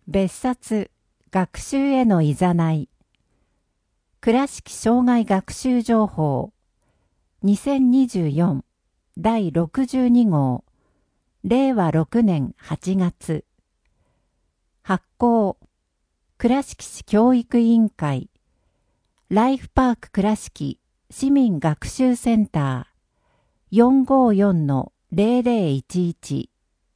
別冊学習へのいざない。倉敷障害学習情報2024第62号令和6年8月発行倉敷市教育委員会ライフパーク倉敷市民学習センター 454-0011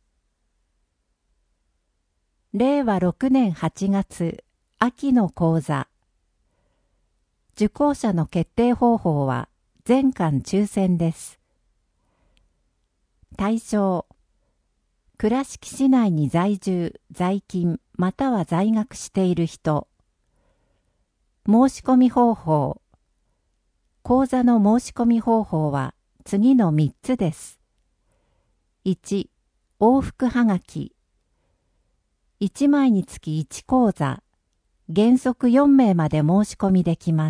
令和6年8月秋の講座受講者の決定方法は全館抽選です。対象倉敷市内に在住、在勤または在学している人。申し込み方法講座の申し込み方法は次の3つです。1. 往復はがき1枚につき1講座原則4名まで申し込みできます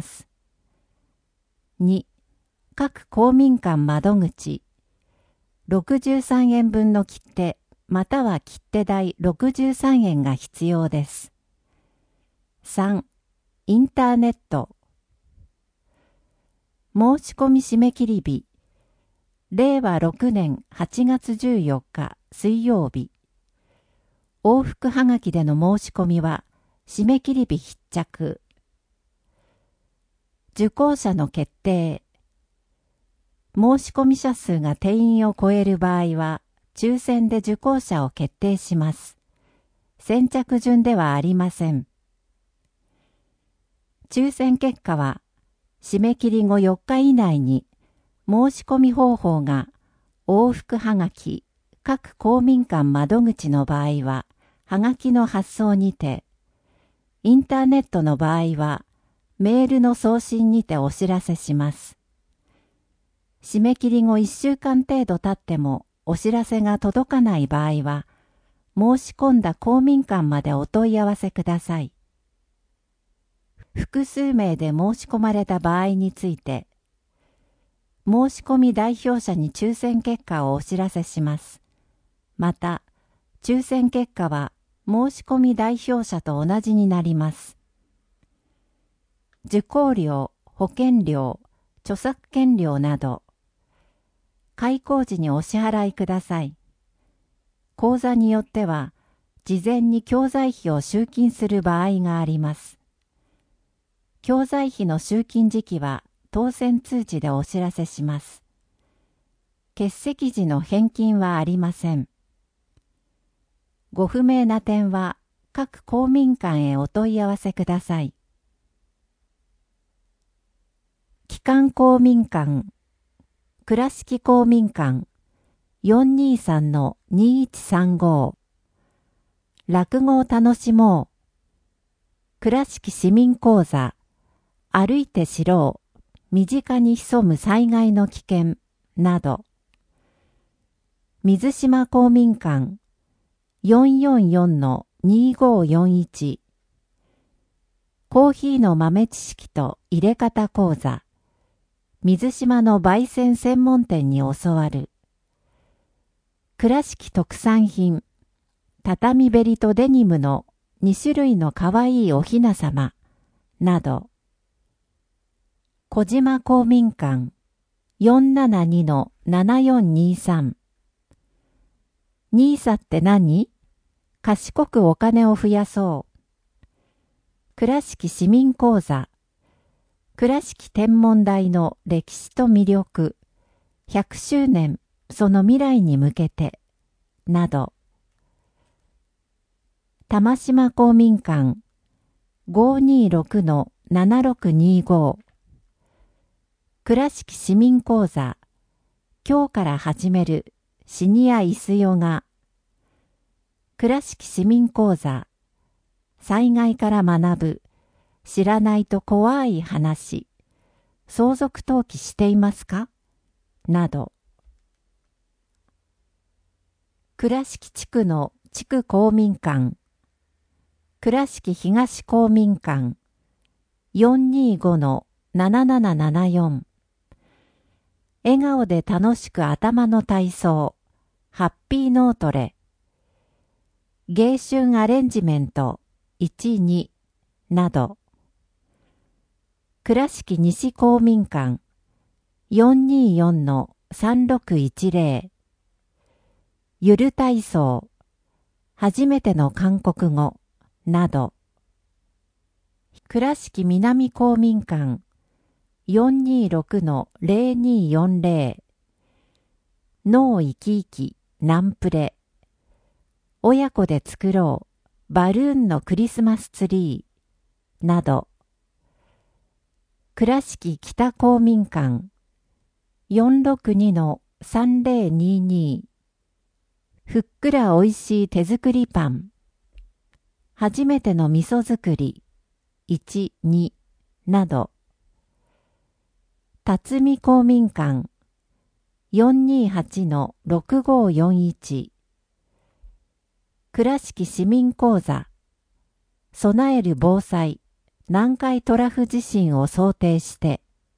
。2. 各公民館窓口63円分の切手または切手代63円が必要です。3. インターネット申し込み締め切り日令和6年8月14日水曜日往復はがきでの申し込みは締め切り日必着受講者の決定申し込み者数が定員を超える場合は抽選で受講者を決定します。先着順ではありません。抽選結果は締め切り後4日以内に申し込み方法が往復はがき各公民館窓口の場合ははがきの発送にてインターネットの場合はメールの送信にてお知らせします。締め切り後1週間程度経ってもお知らせが届かない場合は申し込んだ公民館までお問い合わせください。複数名で申し込まれた場合について申し込み代表者に抽選結果をお知らせします。また、抽選結果は申し込み代表者と同じになります。受講料、保険料、著作権料など、開講時にお支払いください。講座によっては、事前に教材費を集金する場合があります。教材費の集金時期は当選通知でお知らせします。欠席時の返金はありません。ご不明な点は各公民館へお問い合わせください。帰還公民館倉敷公民館 423-2135 落語を楽しもう倉敷市民講座歩いて知ろう身近に潜む災害の危険など水島公民館 444-2541 コーヒーの豆知識と入れ方講座水島の焙煎専門店に教わる倉敷特産品畳ベリとデニムの2種類のかわいいおひなさまなど小島公民館 472-7423 NISA って何？賢くお金を増やそう倉敷市民講座倉敷天文台の歴史と魅力100周年その未来に向けてなど玉島公民館 526-7625 倉敷市民講座今日から始めるシニア椅子ヨガ倉敷市民講座災害から学ぶ知らないと怖い話相続登記していますかなど倉敷地区の地区公民館倉敷東公民館 425-7774 笑顔で楽しく頭の体操ハッピー脳トレ迎春アレンジメント1、2など、倉敷西公民館 424-3610 ゆる体操初めての韓国語など、倉敷南公民館 426-0240 脳生き生きナンプレ親子で作ろうバルーンのクリスマスツリーなど、倉敷北公民館 462-3022 ふっくらおいしい手作りパン初めての味噌作り1、2など、辰巳公民館 428-6541 倉敷市民講座備える防災南海トラフ地震を想定して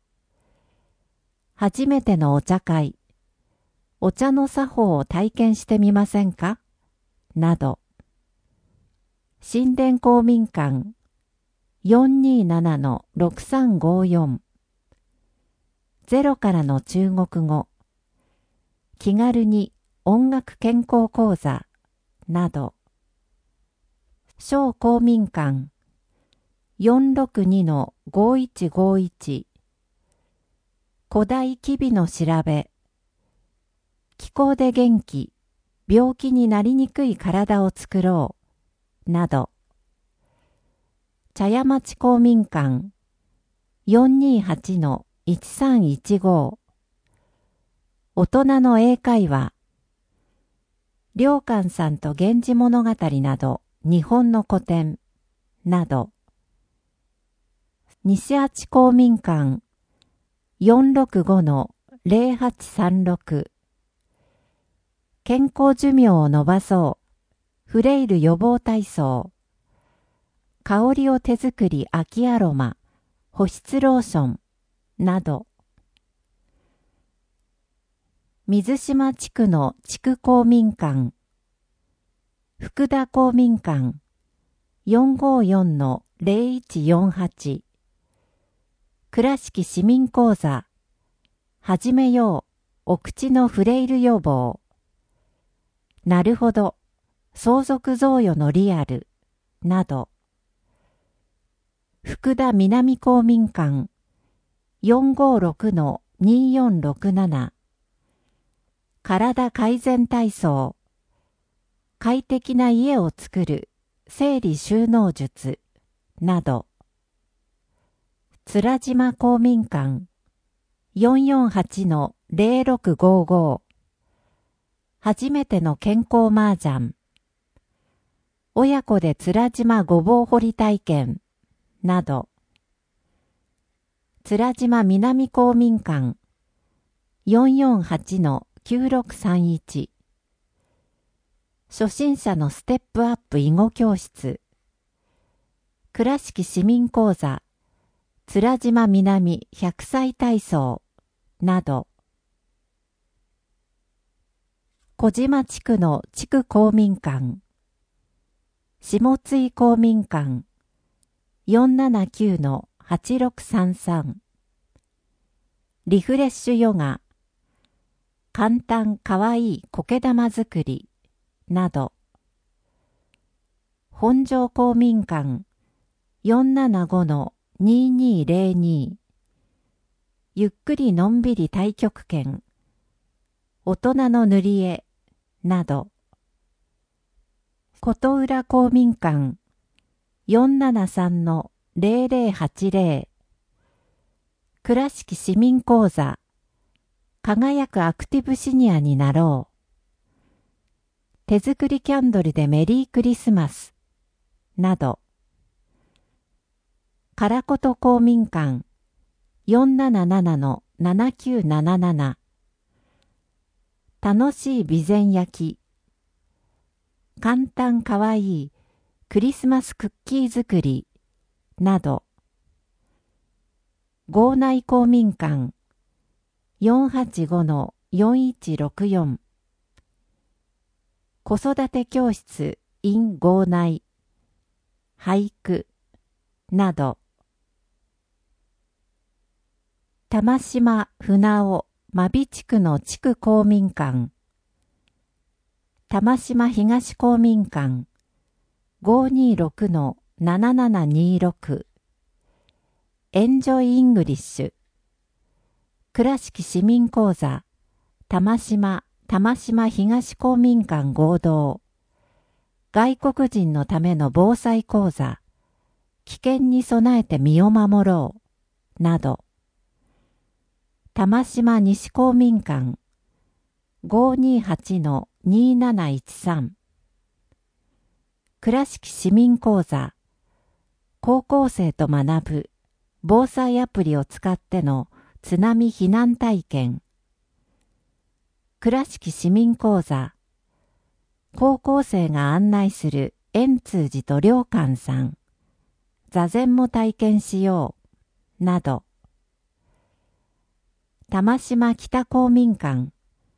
初めてのお茶会お茶の作法を体験してみませんかなど、神殿公民館 427-6354 ゼロからの中国語気軽に音楽健康講座など、小公民館 462-5151 古代吉備の調べ気候で元気病気になりにくい体を作ろうなど、茶屋町公民館 428-1315 大人の英会話良寛さんと源氏物語など日本の古典など、西八公民館 465-0836 健康寿命を伸ばそうフレイル予防体操香りを手作り秋アロマ保湿ローションなど、水島地区の地区公民館福田公民館 454-0148 倉敷市民講座始めようお口のフレイル予防なるほど相続贈与のリアルなど、福田南公民館 456-2467 体改善体操快適な家を作る整理収納術など、面島公民館 448-0655 初めての健康麻雀親子で面島ごぼう掘り体験など、面島南公民館 448-9631 初心者のステップアップ囲碁教室倉敷市民講座面島南100歳体操など、小島地区の地区公民館下津井公民館 479-8633 リフレッシュヨガ簡単かわいい苔玉作りなど、本庄公民館 475-2202 ゆっくりのんびり太極拳大人の塗り絵など、琴浦公民館 473-0080 倉敷市民講座輝くアクティブシニアになろう手作りキャンドルでメリークリスマスなど、唐琴公民館 477-7977 楽しい備前焼き簡単かわいいクリスマスクッキー作りなど、郷内公民館 485-4164 子育て教室 in 号内、俳句など。玉島船尾真備地区の地区公民館、玉島東公民館 526-7726 エンジョイイングリッシュ、倉敷市民講座玉島東公民館合同、外国人のための防災講座、危険に備えて身を守ろうなど。玉島西公民館 528-2713 倉敷市民講座、高校生と学ぶ防災アプリを使っての津波避難体験、倉敷市民講座、高校生が案内する円通寺と良寛さん、座禅も体験しようなど。玉島北公民館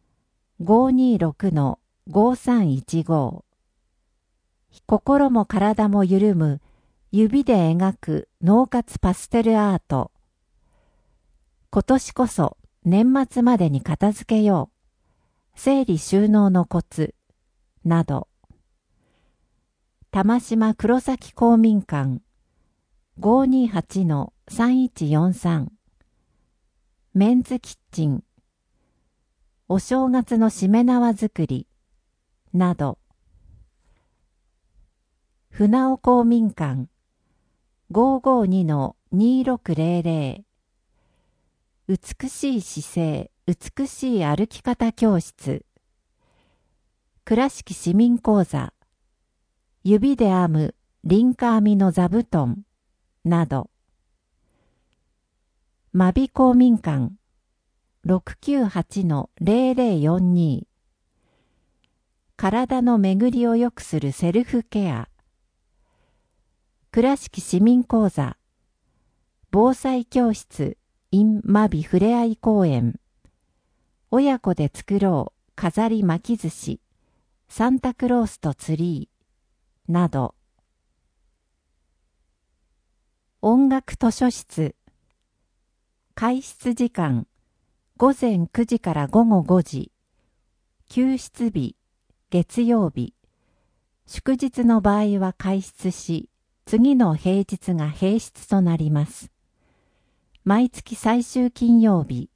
526-5315 心も体も緩む指で描く脳活パステルアート、今年こそ年末までに片付けよう整理収納のコツなど。玉島黒崎公民館 528-3143 メンズキッチン、お正月のしめ縄作りなど。船尾公民館 552-2600 美しい姿勢、美しい歩き方教室、倉敷市民講座、指で編むリンカ編みの座布団など。真備公民館 698-0042 体の巡りを良くするセルフケア、倉敷市民講座、防災教室 in 真備ふれあい公園、親子で作ろう飾り巻き寿司、サンタクロースとツリーなど。音楽図書室、開室時間午前9時から午後5時、休室日月曜日、祝日の場合は開室し、次の平日が閉室となります。毎月最終金曜日。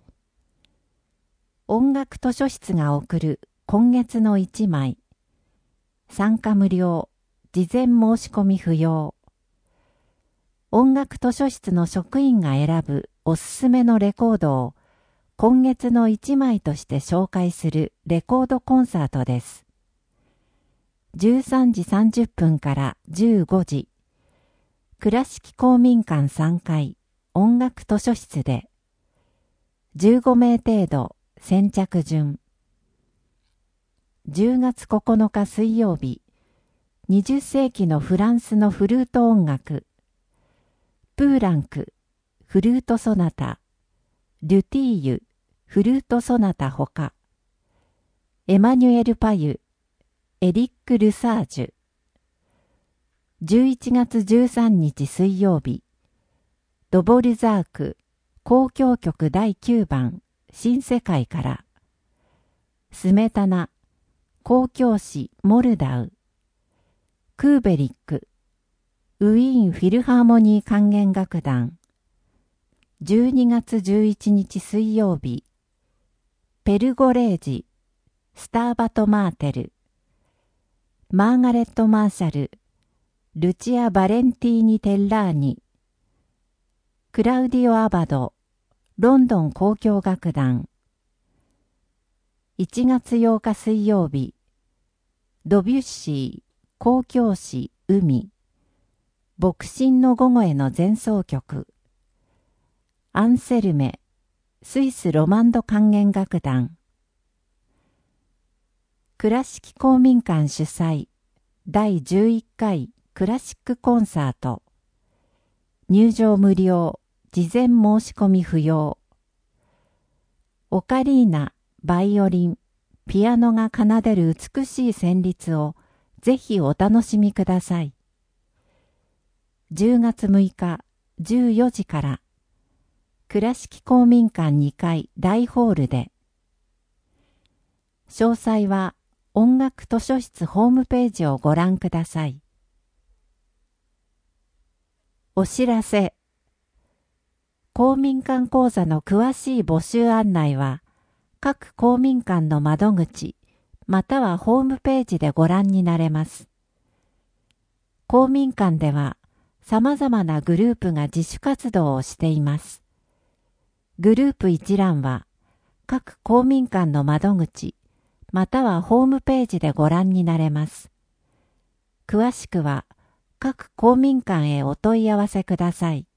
音楽図書室が送る今月の1枚。参加無料、事前申し込み不要。音楽図書室の職員が選ぶおすすめのレコードを今月の1枚として紹介するレコードコンサートです。13時30分から15時、倉敷公民館3階音楽図書室で、15名程度先着順。10月9日水曜日、20世紀のフランスのフルート音楽、プーランク、フルートソナタ、デュティーユ、フルートソナタほか、エマニュエル・パユ、エリック・ルサージュ。11月13日水曜日、ドボルザーク、交響曲第9番、新世界から、スメタナ、交響詩モルダウ、クーベリック、ウィーンフィルハーモニー管弦楽団。12月11日水曜日、ペルゴレージ、スターバト・マーテル、マーガレット・マーシャル、ルチア・バレンティーニ・テッラーニ、クラウディオ・アバド、ロンドン交響楽団。1月8日水曜日、ドビュッシー、交響詩海、牧神の午後への前奏曲。アンセルメ、スイスロマンド管弦楽団。倉敷公民館主催第11回クラシックコンサート。入場無料、事前申し込み不要。オカリーナ、バイオリン、ピアノが奏でる美しい旋律をぜひお楽しみください。10月6日14時から、倉敷公民館2階大ホールで。詳細は音楽図書室ホームページをご覧ください。お知らせ。公民館講座の詳しい募集案内は、各公民館の窓口、またはホームページでご覧になれます。公民館では、様々なグループが自主活動をしています。グループ一覧は、各公民館の窓口、またはホームページでご覧になれます。詳しくは、各公民館へお問い合わせください。